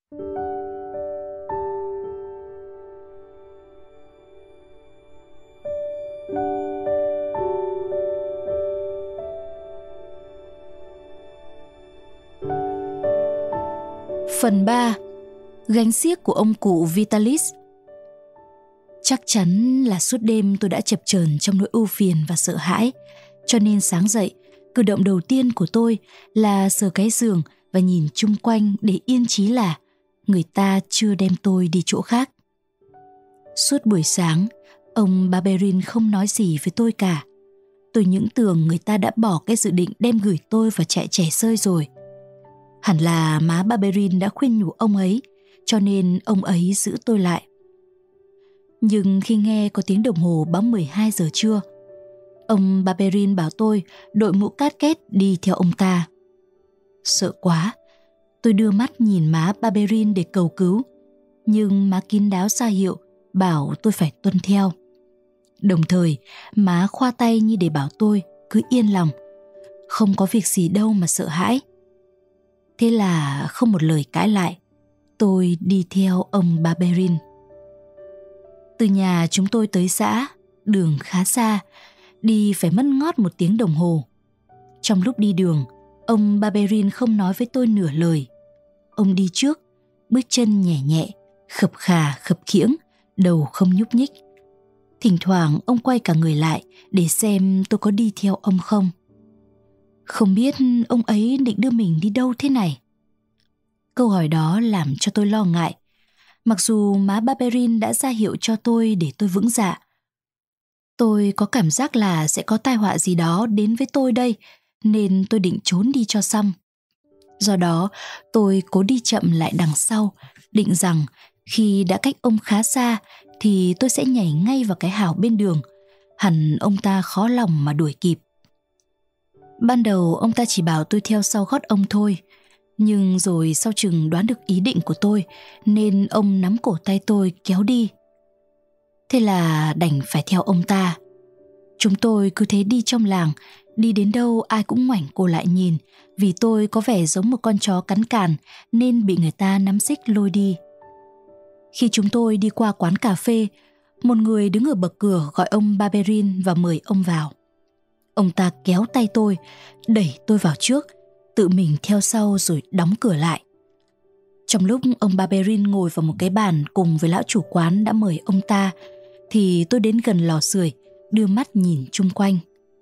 Phần 3. Gánh xiếc của ông cụ Vitalis. Chắc chắn là suốt đêm tôi đã chập chờn trong nỗi ưu phiền và sợ hãi, cho nên sáng dậy, cử động đầu tiên của tôi là sờ cái giường và nhìn chung quanh để yên chí là người ta chưa đem tôi đi chỗ khác. Suốt buổi sáng, ông Barberin không nói gì với tôi cả. Tôi những tưởng người ta đã bỏ cái dự định đem gửi tôi vào trại trẻ sơi rồi. Hẳn là má Barberin đã khuyên nhủ ông ấy, cho nên ông ấy giữ tôi lại. Nhưng khi nghe có tiếng đồng hồ báo 12 giờ trưa, ông Barberin bảo tôi đội mũ cát két đi theo ông ta. Sợ quá, tôi đưa mắt nhìn má Barberin để cầu cứu, nhưng má kín đáo ra hiệu bảo tôi phải tuân theo. Đồng thời, má khoa tay như để bảo tôi cứ yên lòng, không có việc gì đâu mà sợ hãi. Thế là không một lời cãi lại, tôi đi theo ông Barberin. Từ nhà chúng tôi tới xã, đường khá xa, đi phải mất ngót 1 tiếng đồng hồ. Trong lúc đi đường, ông Barberin không nói với tôi nửa lời. Ông đi trước, bước chân nhẹ nhẹ, khập khà khập khiễng, đầu không nhúc nhích. Thỉnh thoảng ông quay cả người lại để xem tôi có đi theo ông không. Không biết ông ấy định đưa mình đi đâu thế này? Câu hỏi đó làm cho tôi lo ngại. Mặc dù má Barberin đã ra hiệu cho tôi để tôi vững dạ, tôi có cảm giác là sẽ có tai họa gì đó đến với tôi đây, nên tôi định trốn đi cho xong. Do đó, tôi cố đi chậm lại đằng sau, định rằng khi đã cách ông khá xa thì tôi sẽ nhảy ngay vào cái hào bên đường. Hẳn ông ta khó lòng mà đuổi kịp. Ban đầu ông ta chỉ bảo tôi theo sau gót ông thôi, nhưng rồi sau chừng đoán được ý định của tôi nên ông nắm cổ tay tôi kéo đi. Thế là đành phải theo ông ta. Chúng tôi cứ thế đi trong làng, đi đến đâu ai cũng ngoảnh cổ lại nhìn, vì tôi có vẻ giống một con chó cắn càn nên bị người ta nắm xích lôi đi. Khi chúng tôi đi qua quán cà phê, một người đứng ở bậc cửa gọi ông Barberin và mời ông vào. Ông ta kéo tay tôi, đẩy tôi vào trước, tự mình theo sau rồi đóng cửa lại. Trong lúc ông Barberin ngồi vào một cái bàn cùng với lão chủ quán đã mời ông ta, thì tôi đến gần lò sưởi, đưa mắt nhìn chung quanh.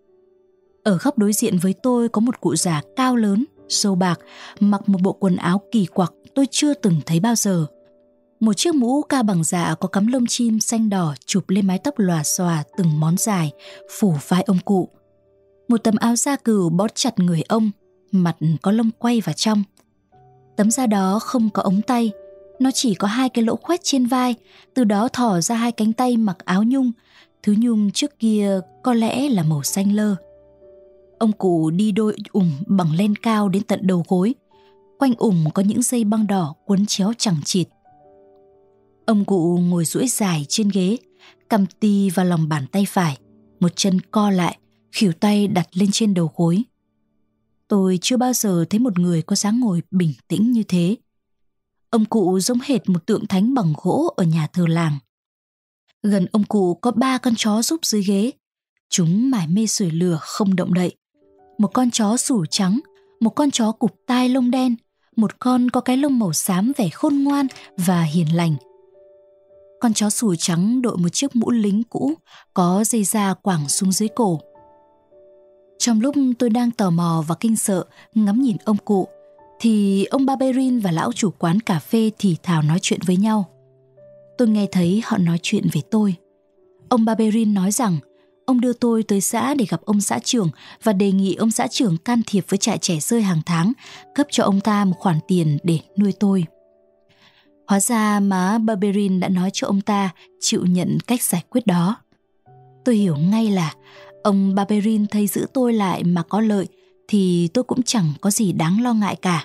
Ở góc đối diện với tôi có một cụ già cao lớn, râu bạc, mặc một bộ quần áo kỳ quặc tôi chưa từng thấy bao giờ. Một chiếc mũ cao bằng dạ có cắm lông chim xanh đỏ chụp lên mái tóc lòa xòa từng món dài, phủ vai ông cụ. Một tấm áo da cừu bó chặt người ông, mặt có lông quay vào trong. Tấm da đó không có ống tay, nó chỉ có 2 cái lỗ khoét trên vai, từ đó thỏ ra 2 cánh tay mặc áo nhung. Thứ nhung trước kia có lẽ là màu xanh lơ. Ông cụ đi đôi ủng bằng len cao đến tận đầu gối, quanh ủng có những dây băng đỏ quấn chéo chằng chịt. Ông cụ ngồi duỗi dài trên ghế, cầm tì vào lòng bàn tay phải, một chân co lại, khuỷu tay đặt lên trên đầu gối. Tôi chưa bao giờ thấy một người có dáng ngồi bình tĩnh như thế. Ông cụ giống hệt một tượng thánh bằng gỗ ở nhà thờ làng. Gần ông cụ có 3 con chó rúc dưới ghế. Chúng mải mê sưởi lửa không động đậy. Một con chó sủ trắng, một con chó cụp tai lông đen, một con có cái lông màu xám vẻ khôn ngoan và hiền lành. Con chó sủ trắng đội một chiếc mũ lính cũ có dây da quẳng xuống dưới cổ. Trong lúc tôi đang tò mò và kinh sợ ngắm nhìn ông cụ, thì ông Barberin và lão chủ quán cà phê thì thào nói chuyện với nhau. Tôi nghe thấy họ nói chuyện về tôi. Ông Barberin nói rằng ông đưa tôi tới xã để gặp ông xã trưởng và đề nghị ông xã trưởng can thiệp với trại trẻ sơi hàng tháng, cấp cho ông ta một khoản tiền để nuôi tôi. Hóa ra má Barberin đã nói cho ông ta chịu nhận cách giải quyết đó. Tôi hiểu ngay là ông Barberin thấy giữ tôi lại mà có lợi thì tôi cũng chẳng có gì đáng lo ngại cả.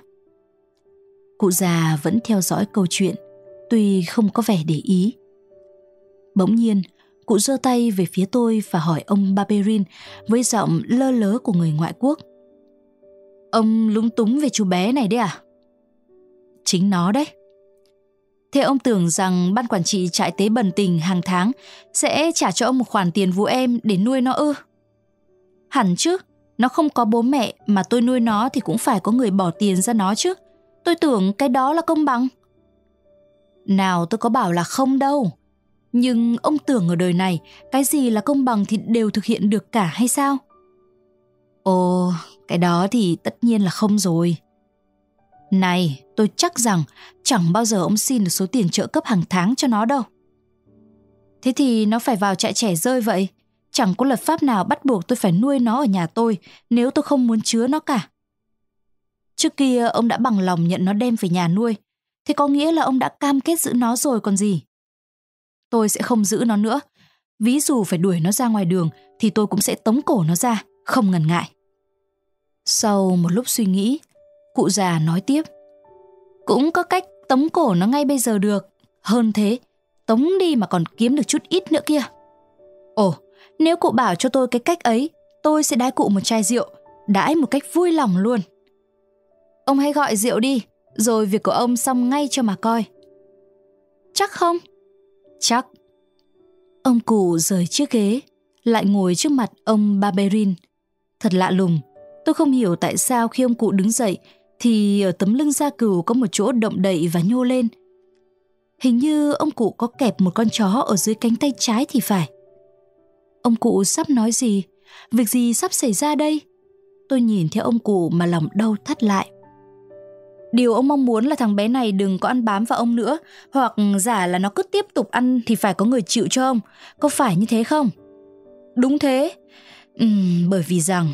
Cụ già vẫn theo dõi câu chuyện, tuy không có vẻ để ý. Bỗng nhiên, cụ giơ tay về phía tôi và hỏi ông Barberin với giọng lơ lớ của người ngoại quốc. Ông lúng túng về chú bé này đấy à? Chính nó đấy. Thế ông tưởng rằng ban quản trị trại tế bần tình hàng tháng sẽ trả cho ông một khoản tiền vu em để nuôi nó ư? Hẳn chứ, nó không có bố mẹ mà tôi nuôi nó thì cũng phải có người bỏ tiền ra nó chứ. Tôi tưởng cái đó là công bằng. Nào, tôi có bảo là không đâu. Nhưng ông tưởng ở đời này cái gì là công bằng thì đều thực hiện được cả hay sao? Ồ, cái đó thì tất nhiên là không rồi. Này, tôi chắc rằng chẳng bao giờ ông xin được số tiền trợ cấp hàng tháng cho nó đâu. Thế thì nó phải vào trại trẻ rơi vậy. Chẳng có luật pháp nào bắt buộc tôi phải nuôi nó ở nhà tôi nếu tôi không muốn chứa nó cả. Trước kia ông đã bằng lòng nhận nó đem về nhà nuôi. Thế có nghĩa là ông đã cam kết giữ nó rồi còn gì. Tôi sẽ không giữ nó nữa. Ví dụ phải đuổi nó ra ngoài đường thì tôi cũng sẽ tống cổ nó ra, không ngần ngại. Sau một lúc suy nghĩ, cụ già nói tiếp. Cũng có cách tống cổ nó ngay bây giờ được. Hơn thế, tống đi mà còn kiếm được chút ít nữa kia. Ồ, nếu cụ bảo cho tôi cái cách ấy, tôi sẽ đãi cụ một chai rượu, đãi một cách vui lòng luôn. Ông hãy gọi rượu đi, rồi việc của ông xong ngay cho mà coi. Chắc không? Chắc. Ông cụ rời chiếc ghế, lại ngồi trước mặt ông Barberin. Thật lạ lùng, tôi không hiểu tại sao khi ông cụ đứng dậy thì ở tấm lưng da cừu có một chỗ động đậy và nhô lên. Hình như ông cụ có kẹp một con chó ở dưới cánh tay trái thì phải. Ông cụ sắp nói gì? Việc gì sắp xảy ra đây? Tôi nhìn theo ông cụ mà lòng đau thắt lại. Điều ông mong muốn là thằng bé này đừng có ăn bám vào ông nữa, hoặc giả là nó cứ tiếp tục ăn thì phải có người chịu cho ông. Có phải như thế không? Đúng thế. Bởi vì rằng...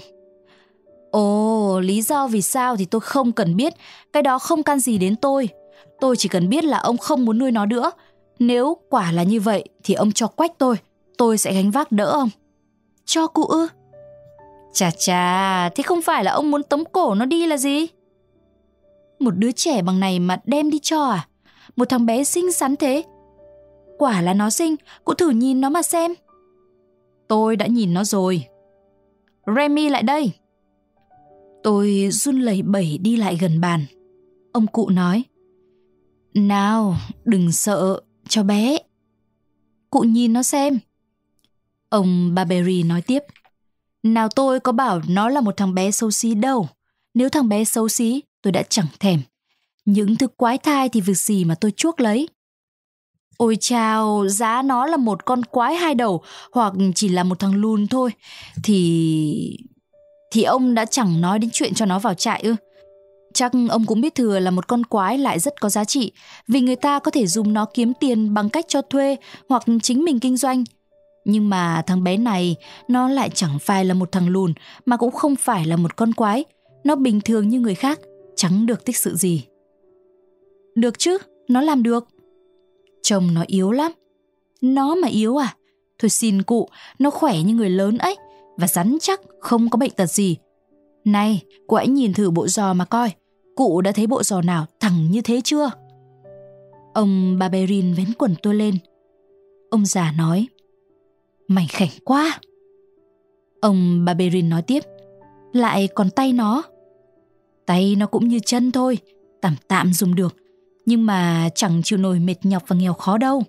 Ồ, lý do vì sao thì tôi không cần biết. Cái đó không can gì đến tôi. Tôi chỉ cần biết là ông không muốn nuôi nó nữa. Nếu quả là như vậy thì ông cho quách tôi sẽ gánh vác đỡ ông. Cho cụ ư? Chà chà, thế không phải là ông muốn tống cổ nó đi là gì? Một đứa trẻ bằng này mà đem đi cho à? Một thằng bé xinh xắn thế. Quả là nó xinh, cụ thử nhìn nó mà xem. Tôi đã nhìn nó rồi. Remy lại đây. Tôi run lẩy bẩy đi lại gần bàn. Ông cụ nói. Nào, đừng sợ, cho bé. Cụ nhìn nó xem. Ông Barbery nói tiếp. Nào, tôi có bảo nó là một thằng bé xấu xí đâu. Nếu thằng bé xấu xí, tôi đã chẳng thèm. Những thứ quái thai thì việc gì mà tôi chuốc lấy. Ôi chao, giá nó là một con quái hai đầu hoặc chỉ là một thằng lùn thôi thì ông đã chẳng nói đến chuyện cho nó vào trại ư? Chắc ông cũng biết thừa là một con quái lại rất có giá trị, vì người ta có thể dùng nó kiếm tiền bằng cách cho thuê hoặc chính mình kinh doanh. Nhưng mà thằng bé này, nó lại chẳng phải là một thằng lùn, mà cũng không phải là một con quái. Nó bình thường như người khác, chẳng được tích sự gì. Được chứ, nó làm được. Trông nó yếu lắm. Nó mà yếu à? Thôi xin cụ, nó khỏe như người lớn ấy, và rắn chắc, không có bệnh tật gì. Này, cụ hãy nhìn thử bộ giò mà coi. Cụ đã thấy bộ giò nào thẳng như thế chưa? Ông Barberin vén quần tôi lên. Ông già nói. Mảnh khảnh quá. Ông Barberin nói tiếp. Lại còn tay nó. Tay nó cũng như chân thôi, tạm tạm dùng được, nhưng mà chẳng chịu nổi mệt nhọc và nghèo khó đâu.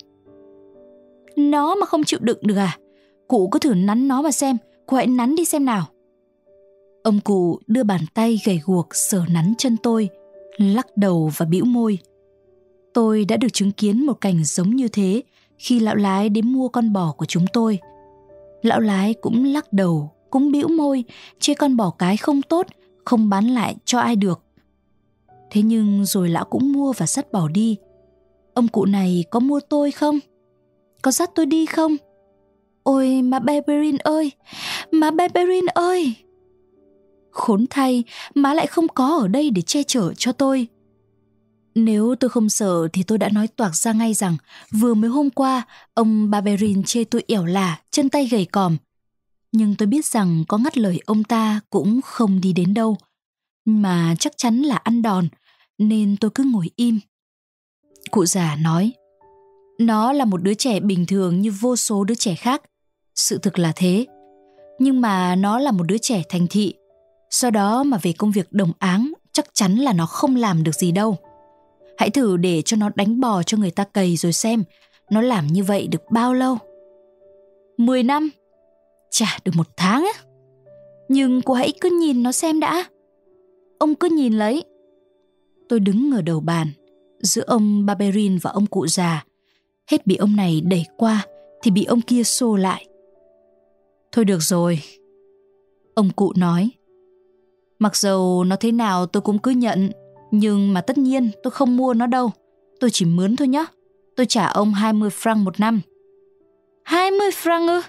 Nó mà không chịu đựng được à? Cụ cứ thử nắn nó mà xem. Cụ hãy nắn đi xem nào. Ông cụ đưa bàn tay gầy guộc sờ nắn chân tôi, lắc đầu và bĩu môi. Tôi đã được chứng kiến một cảnh giống như thế khi lão lái đến mua con bò của chúng tôi. Lão lái cũng lắc đầu, cũng bĩu môi, chê con bò cái không tốt, không bán lại cho ai được. Thế nhưng rồi lão cũng mua và dắt bò đi. Ông cụ này có mua tôi không? Có dắt tôi đi không? Ôi má Barberin ơi! Má Barberin ơi! Khốn thay, má lại không có ở đây để che chở cho tôi. Nếu tôi không sợ thì tôi đã nói toạc ra ngay rằng vừa mới hôm qua ông Barberin chê tôi ẻo lả, chân tay gầy còm. Nhưng tôi biết rằng có ngắt lời ông ta cũng không đi đến đâu, mà chắc chắn là ăn đòn, nên tôi cứ ngồi im. Cụ già nói, nó là một đứa trẻ bình thường như vô số đứa trẻ khác. Sự thực là thế. Nhưng mà nó là một đứa trẻ thành thị. Do đó mà về công việc đồng áng chắc chắn là nó không làm được gì đâu. Hãy thử để cho nó đánh bò cho người ta cày rồi xem nó làm như vậy được bao lâu. 10 năm? Chả được 1 tháng á. Nhưng cô hãy cứ nhìn nó xem đã. Ông cứ nhìn lấy. Tôi đứng ở đầu bàn, giữa ông Barberin và ông cụ già. Hết bị ông này đẩy qua thì bị ông kia xô lại. Thôi được rồi, ông cụ nói. Mặc dầu nó thế nào tôi cũng cứ nhận, nhưng mà tất nhiên tôi không mua nó đâu. Tôi chỉ mướn thôi nhé. Tôi trả ông 20 franc 1 năm. 20 franc ư?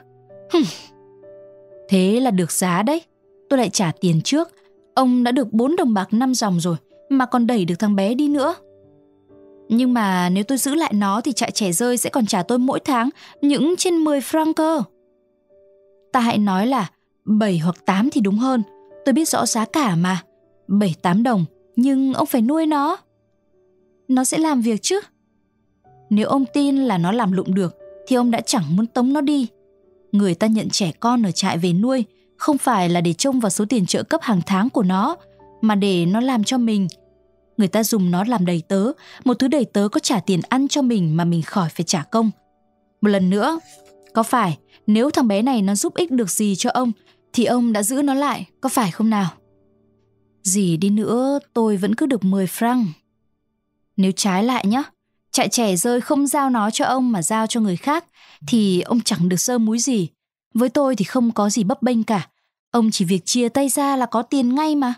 Thế là được giá đấy. Tôi lại trả tiền trước. Ông đã được 4 đồng bạc 5 dòng rồi, mà còn đẩy được thằng bé đi nữa. Nhưng mà nếu tôi giữ lại nó thì trại trẻ rơi sẽ còn trả tôi mỗi tháng những trên 10 franc cơ. Ta hãy nói là 7 hoặc 8 thì đúng hơn. Tôi biết rõ giá cả mà. 7-8 đồng, nhưng ông phải nuôi nó. Nó sẽ làm việc chứ. Nếu ông tin là nó làm lụng được thì ông đã chẳng muốn tống nó đi. Người ta nhận trẻ con ở trại về nuôi không phải là để trông vào số tiền trợ cấp hàng tháng của nó, mà để nó làm cho mình. Người ta dùng nó làm đầy tớ, một thứ đầy tớ có trả tiền ăn cho mình mà mình khỏi phải trả công. Một lần nữa, có phải nếu thằng bé này nó giúp ích được gì cho ông thì ông đã giữ nó lại, có phải không nào? Gì đi nữa tôi vẫn cứ được 10 franc. Nếu trái lại nhá, trại trẻ rơi không giao nó cho ông mà giao cho người khác thì ông chẳng được sơ múi gì. Với tôi thì không có gì bấp bênh cả. Ông chỉ việc chia tay ra là có tiền ngay mà.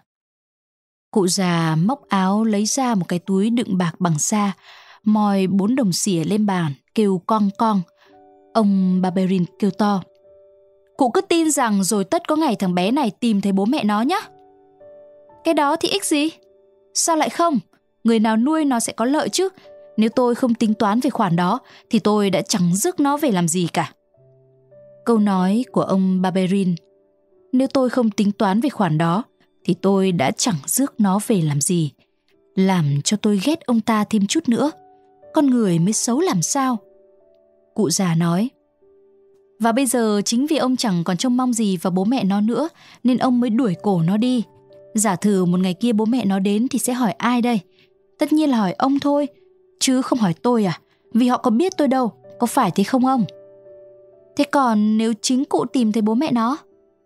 Cụ già móc áo lấy ra một cái túi đựng bạc bằng sa, moi 4 đồng xỉa lên bàn, kêu cong cong. Ông Barberin kêu to. Cụ cứ tin rằng rồi tất có ngày thằng bé này tìm thấy bố mẹ nó nhá. Cái đó thì ích gì? Sao lại không? Người nào nuôi nó sẽ có lợi chứ. Nếu tôi không tính toán về khoản đó thì tôi đã chẳng rước nó về làm gì cả. Câu nói của ông Barberin, nếu tôi không tính toán về khoản đó thì tôi đã chẳng rước nó về làm gì, làm cho tôi ghét ông ta thêm chút nữa. Con người mới xấu làm sao? Cụ già nói. Và bây giờ chính vì ông chẳng còn trông mong gì vào bố mẹ nó nữa nên ông mới đuổi cổ nó đi. Giả thử một ngày kia bố mẹ nó đến thì sẽ hỏi ai đây? Tất nhiên là hỏi ông thôi, chứ không hỏi tôi à? Vì họ có biết tôi đâu, có phải thế không ông? Thế còn nếu chính cụ tìm thấy bố mẹ nó?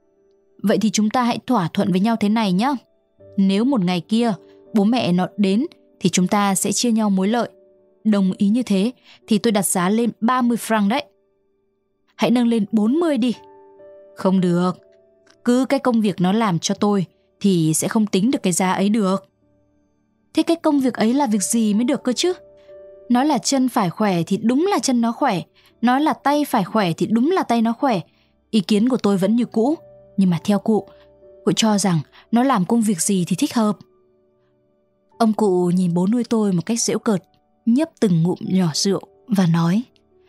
Vậy thì chúng ta hãy thỏa thuận với nhau thế này nhé. Nếu một ngày kia bố mẹ nó đến thì chúng ta sẽ chia nhau mối lợi. Đồng ý như thế thì tôi đặt giá lên 30 franc đấy. Hãy nâng lên 40 đi. Không được. Cứ cái công việc nó làm cho tôi thì sẽ không tính được cái giá ấy được. Thế cái công việc ấy là việc gì mới được cơ chứ? Nói là chân phải khỏe thì đúng là chân nó khỏe. Nói là tay phải khỏe thì đúng là tay nó khỏe. Ý kiến của tôi vẫn như cũ. Nhưng mà theo cụ cho rằng nó làm công việc gì thì thích hợp. Ông cụ nhìn bố nuôi tôi một cách giễu cợt, nhấp từng ngụm nhỏ rượu và nói: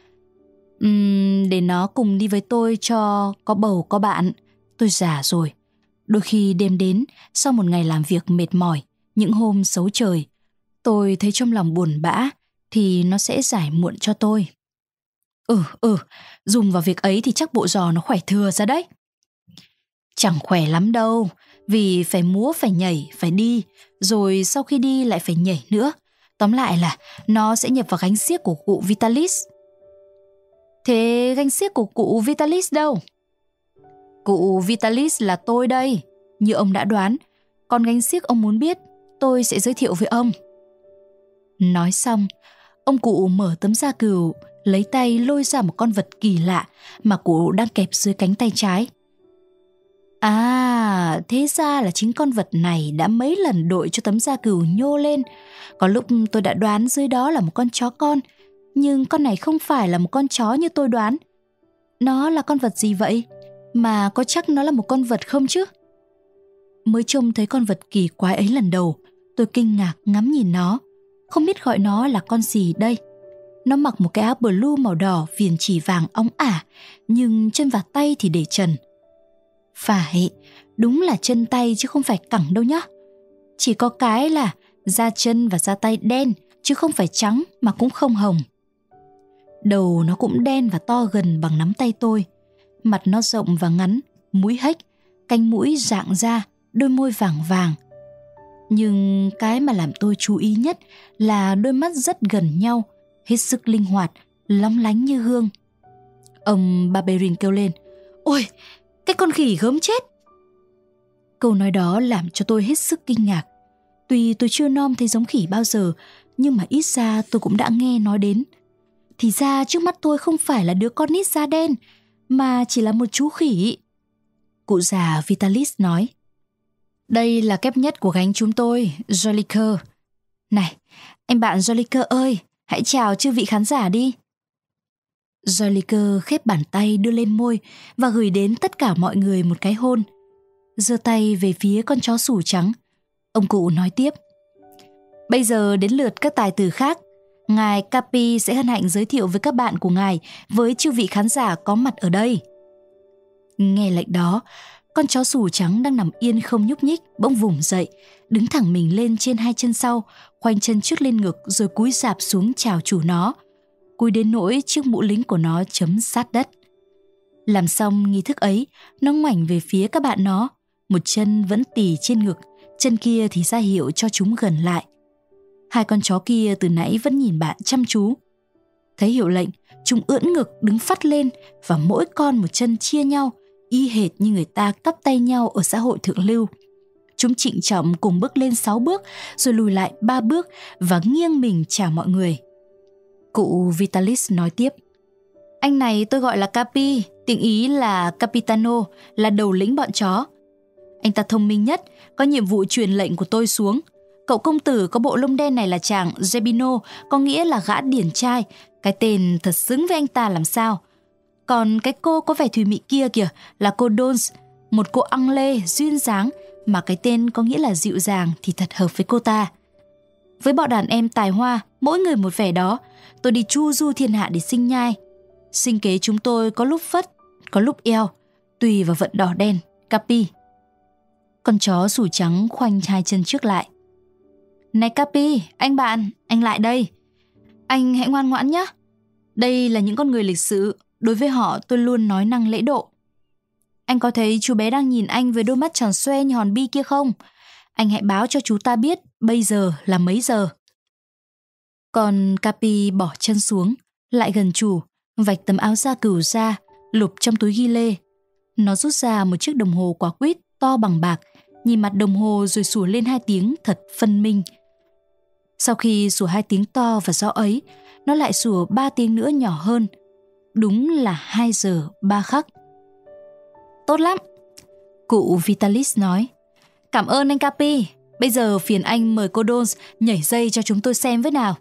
để nó cùng đi với tôi cho có bầu có bạn. Tôi già rồi. Đôi khi đêm đến, sau một ngày làm việc mệt mỏi, những hôm xấu trời, tôi thấy trong lòng buồn bã thì nó sẽ giải muộn cho tôi. Dùng vào việc ấy thì chắc bộ giò nó khỏe thừa ra đấy. Chẳng khỏe lắm đâu, vì phải múa, phải nhảy, phải đi, rồi sau khi đi lại phải nhảy nữa. Tóm lại là nó sẽ nhập vào gánh xiếc của cụ Vitalis. Thế gánh xiếc của cụ Vitalis đâu? Cụ Vitalis là tôi đây, như ông đã đoán. Còn gánh xiếc ông muốn biết, tôi sẽ giới thiệu với ông. Nói xong, ông cụ mở tấm da cừu, lấy tay lôi ra một con vật kỳ lạ mà cụ đang kẹp dưới cánh tay trái. À, thế ra là chính con vật này đã mấy lần đội cho tấm da cừu nhô lên. Có lúc tôi đã đoán dưới đó là một con chó con, nhưng con này không phải là một con chó như tôi đoán. Nó là con vật gì vậy? Mà có chắc nó là một con vật không chứ? Mới trông thấy con vật kỳ quái ấy lần đầu, tôi kinh ngạc ngắm nhìn nó. Không biết gọi nó là con gì đây. Nó mặc một cái áo blue màu đỏ viền chỉ vàng óng ả, nhưng chân và tay thì để trần. Phải, đúng là chân tay chứ không phải cẳng đâu nhá. Chỉ có cái là da chân và da tay đen, chứ không phải trắng mà cũng không hồng. Đầu nó cũng đen và to gần bằng nắm tay tôi. Mặt nó rộng và ngắn, mũi hếch, cánh mũi rạng ra, đôi môi vàng vàng. Nhưng cái mà làm tôi chú ý nhất là đôi mắt rất gần nhau, hết sức linh hoạt, lóng lánh như gương. Ông Barberin kêu lên: "Ôi, cái con khỉ gớm chết!" Câu nói đó làm cho tôi hết sức kinh ngạc. Tuy tôi chưa nom thấy giống khỉ bao giờ, nhưng mà ít ra tôi cũng đã nghe nói đến. Thì ra trước mắt tôi không phải là đứa con nít da đen, mà chỉ là một chú khỉ. Cụ già Vitalis nói: "Đây là kép nhất của gánh chúng tôi, Jolicoeur. Này, anh bạn Jolicoeur ơi, hãy chào chư vị khán giả đi." Jolicoeur khép bàn tay đưa lên môi và gửi đến tất cả mọi người một cái hôn. Giơ tay về phía con chó sủ trắng, ông cụ nói tiếp: "Bây giờ đến lượt các tài tử khác. Ngài Capi sẽ hân hạnh giới thiệu với các bạn của ngài với chư vị khán giả có mặt ở đây." Nghe lệnh đó, con chó sủ trắng đang nằm yên không nhúc nhích bỗng vùng dậy, đứng thẳng mình lên trên hai chân sau, khoanh chân trước lên ngực rồi cúi rạp xuống chào chủ nó, cúi đến nỗi chiếc mũ lính của nó chấm sát đất. Làm xong nghi thức ấy, nó ngoảnh về phía các bạn nó, một chân vẫn tì trên ngực, chân kia thì ra hiệu cho chúng gần lại. Hai con chó kia từ nãy vẫn nhìn bạn chăm chú. Thấy hiệu lệnh, chúng ưỡn ngực đứng phắt lên và mỗi con một chân chia nhau, y hệt như người ta cắp tay nhau ở xã hội thượng lưu. Chúng trịnh trọng cùng bước lên 6 bước, rồi lùi lại 3 bước và nghiêng mình chào mọi người. Cụ Vitalis nói tiếp: "Anh này tôi gọi là Capi, tiếng Ý là Capitano, là đầu lĩnh bọn chó. Anh ta thông minh nhất, có nhiệm vụ truyền lệnh của tôi xuống. Cậu công tử có bộ lông đen này là chàng Zerbino, có nghĩa là gã điển trai. Cái tên thật xứng với anh ta làm sao. Còn cái cô có vẻ thùy mị kia kìa là cô Dons, một cô Anglais duyên dáng, mà cái tên có nghĩa là dịu dàng thì thật hợp với cô ta. Với bọn đàn em tài hoa, mỗi người một vẻ đó, tôi đi chu du thiên hạ để sinh nhai. Sinh kế chúng tôi có lúc phất, có lúc eo, tùy vào vận đỏ đen, Capi." Con chó sủ trắng khoanh hai chân trước lại. "Này Capi, anh bạn, anh lại đây. Anh hãy ngoan ngoãn nhé. Đây là những con người lịch sự, đối với họ tôi luôn nói năng lễ độ. Anh có thấy chú bé đang nhìn anh với đôi mắt tròn xoe như hòn bi kia không? Anh hãy báo cho chú ta biết bây giờ là mấy giờ." Còn Capi bỏ chân xuống, lại gần chủ, vạch tấm áo da cừu ra, lục trong túi ghi lê. Nó rút ra một chiếc đồng hồ quả quýt to bằng bạc, nhìn mặt đồng hồ rồi sủa lên 2 tiếng thật phân minh. Sau khi sủa 2 tiếng to và rõ ấy, nó lại sủa 3 tiếng nữa nhỏ hơn. Đúng là 2 giờ 3 khắc. "Tốt lắm," cụ Vitalis nói. "Cảm ơn anh Capi. Bây giờ phiền anh mời cô Dons nhảy dây cho chúng tôi xem với nào."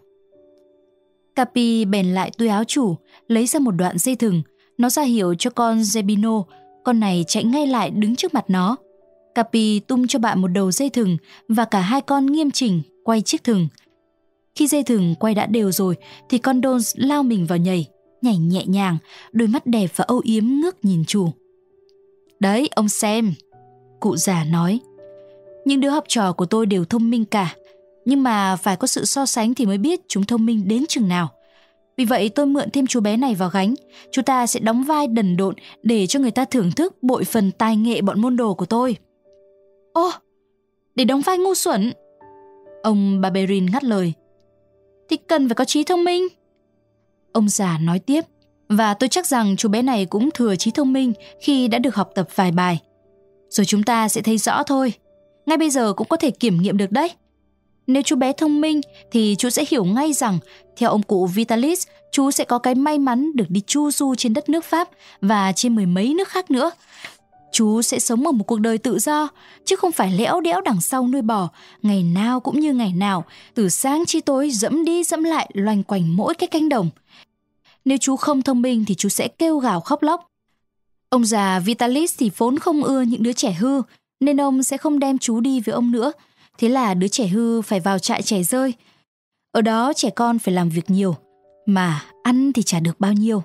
Capi bèn lại túi áo chủ, lấy ra một đoạn dây thừng. Nó ra hiệu cho con Zerbino. Con này chạy ngay lại đứng trước mặt nó. Capi tung cho bạn một đầu dây thừng và cả hai con nghiêm chỉnh quay chiếc thừng. Khi dây thừng quay đã đều rồi thì con Dons lao mình vào nhảy nhẹ nhàng, đôi mắt đẹp và âu yếm ngước nhìn chủ. "Đấy, ông xem," cụ già nói. "Những đứa học trò của tôi đều thông minh cả, nhưng mà phải có sự so sánh thì mới biết chúng thông minh đến chừng nào. Vì vậy tôi mượn thêm chú bé này vào gánh. Chú ta sẽ đóng vai đần độn để cho người ta thưởng thức bội phần tài nghệ bọn môn đồ của tôi." "Ô, để đóng vai ngu xuẩn?" Ông Barberin ngắt lời. "Thì cần phải có trí thông minh." Ông già nói tiếp. "Và tôi chắc rằng chú bé này cũng thừa trí thông minh khi đã được học tập vài bài. Rồi chúng ta sẽ thấy rõ thôi. Ngay bây giờ cũng có thể kiểm nghiệm được đấy. Nếu chú bé thông minh thì chú sẽ hiểu ngay rằng theo ông cụ Vitalis, chú sẽ có cái may mắn được đi chu du trên đất nước Pháp và trên 10 mấy nước khác nữa. Chú sẽ sống ở một cuộc đời tự do, chứ không phải lẽo đẽo đằng sau nuôi bò, ngày nào cũng như ngày nào, từ sáng chi tối dẫm đi dẫm lại loanh quanh mỗi cái cánh đồng. Nếu chú không thông minh thì chú sẽ kêu gào khóc lóc. Ông già Vitalis thì vốn không ưa những đứa trẻ hư, nên ông sẽ không đem chú đi với ông nữa. Thế là đứa trẻ hư phải vào trại trẻ rơi. Ở đó trẻ con phải làm việc nhiều, mà ăn thì chả được bao nhiêu."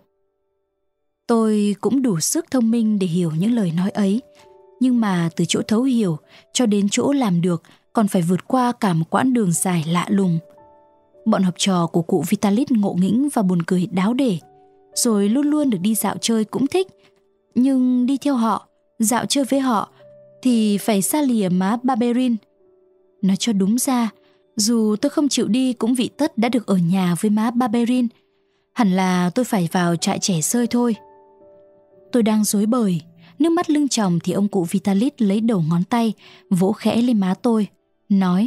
Tôi cũng đủ sức thông minh để hiểu những lời nói ấy, nhưng mà từ chỗ thấu hiểu cho đến chỗ làm được còn phải vượt qua cả một quãng đường dài lạ lùng. Bọn học trò của cụ Vitalis ngộ nghĩnh và buồn cười đáo để, rồi luôn luôn được đi dạo chơi cũng thích. Nhưng đi theo họ, dạo chơi với họ thì phải xa lìa má Barberin. Nói cho đúng ra, dù tôi không chịu đi cũng vì tất đã được ở nhà với má Barberin. Hẳn là tôi phải vào trại trẻ sơi thôi. Tôi đang rối bời, nước mắt lưng tròng thì ông cụ Vitalis lấy đầu ngón tay vỗ khẽ lên má tôi, nói: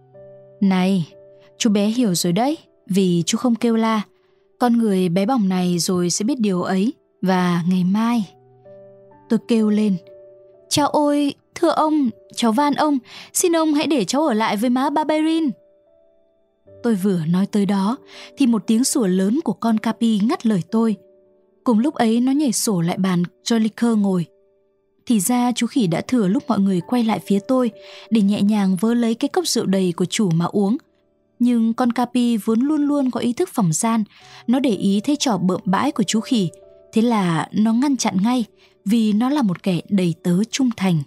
"Này, chú bé hiểu rồi đấy, vì chú không kêu la. Con người bé bỏng này rồi sẽ biết điều ấy, và ngày mai..." Tôi kêu lên: "Chào ôi, thưa ông, cháu van ông, xin ông hãy để cháu ở lại với má Barberin." Tôi vừa nói tới đó thì một tiếng sủa lớn của con Capi ngắt lời tôi. Cùng lúc ấy nó nhảy sổ lại bàn Jolicoeur ngồi. Thì ra chú khỉ đã thừa lúc mọi người quay lại phía tôi để nhẹ nhàng vớ lấy cái cốc rượu đầy của chủ mà uống. Nhưng con Capi vốn luôn luôn có ý thức phòng gian, nó để ý thấy trò bợm bãi của chú khỉ, thế là nó ngăn chặn ngay, vì nó là một kẻ đầy tớ trung thành.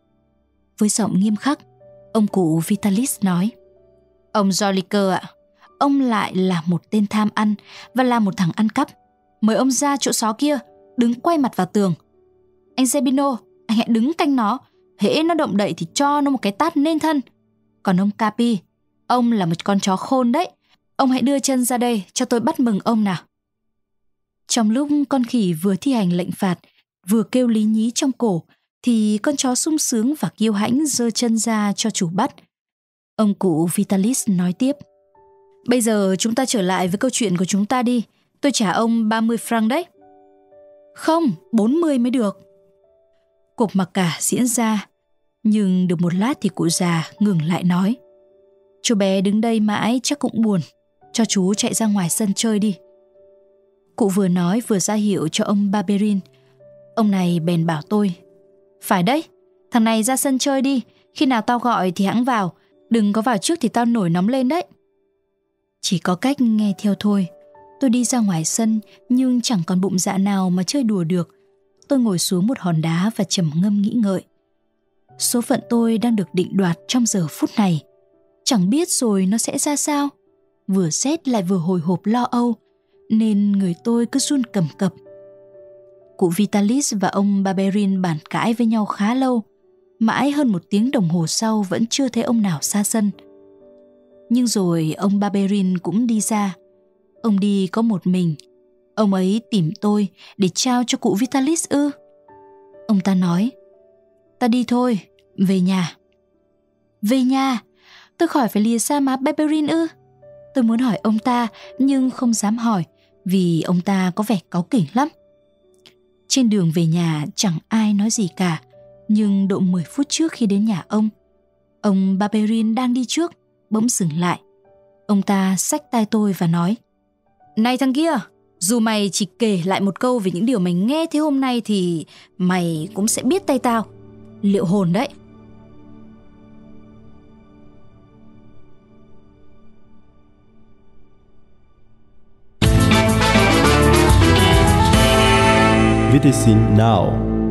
Với giọng nghiêm khắc, ông cụ Vitalis nói: "Ông Jolicoeur ạ, ông lại là một tên tham ăn và là một thằng ăn cắp. Mời ông ra chỗ xó kia, đứng quay mặt vào tường. Anh Zerbino, anh hãy đứng canh nó, hễ nó động đậy thì cho nó một cái tát nên thân. Còn ông Capi, ông là một con chó khôn đấy, ông hãy đưa chân ra đây cho tôi bắt mừng ông nào." Trong lúc con khỉ vừa thi hành lệnh phạt, vừa kêu lý nhí trong cổ, thì con chó sung sướng và kiêu hãnh giơ chân ra cho chủ bắt. Ông cụ Vitalis nói tiếp: "Bây giờ chúng ta trở lại với câu chuyện của chúng ta đi. Tôi trả ông 30 franc đấy." "Không, 40 mới được." Cuộc mặc cả diễn ra, nhưng được một lát thì cụ già ngừng lại nói: "Chú bé đứng đây mãi chắc cũng buồn, cho chú chạy ra ngoài sân chơi đi." Cụ vừa nói vừa ra hiệu cho ông Barberin. Ông này bèn bảo tôi: "Phải đấy, thằng này ra sân chơi đi, khi nào tao gọi thì hẵng vào, đừng có vào trước thì tao nổi nóng lên đấy." Chỉ có cách nghe theo thôi. Tôi đi ra ngoài sân nhưng chẳng còn bụng dạ nào mà chơi đùa được. Tôi ngồi xuống một hòn đá và trầm ngâm nghĩ ngợi. Số phận tôi đang được định đoạt trong giờ phút này. Chẳng biết rồi nó sẽ ra sao. Vừa rét lại vừa hồi hộp lo âu, nên người tôi cứ run cầm cập. Cụ Vitalis và ông Barberin bàn cãi với nhau khá lâu. Mãi hơn 1 tiếng đồng hồ sau vẫn chưa thấy ông nào ra sân. Nhưng rồi ông Barberin cũng đi ra. Ông đi có một mình. Ông ấy tìm tôi để trao cho cụ Vitalis ư? Ông ta nói: "Ta đi thôi, về nhà." Về nhà? Tôi khỏi phải lìa xa má Barberin ư? Tôi muốn hỏi ông ta nhưng không dám hỏi, vì ông ta có vẻ cáu kỉnh lắm. Trên đường về nhà chẳng ai nói gì cả. Nhưng độ 10 phút trước khi đến nhà ông Barberin đang đi trước, bỗng dừng lại. Ông ta xách tay tôi và nói: "Này thằng kia, dù mày chỉ kể lại một câu về những điều mày nghe thấy hôm nay thì mày cũng sẽ biết tay tao. Liệu hồn đấy." VTC Now.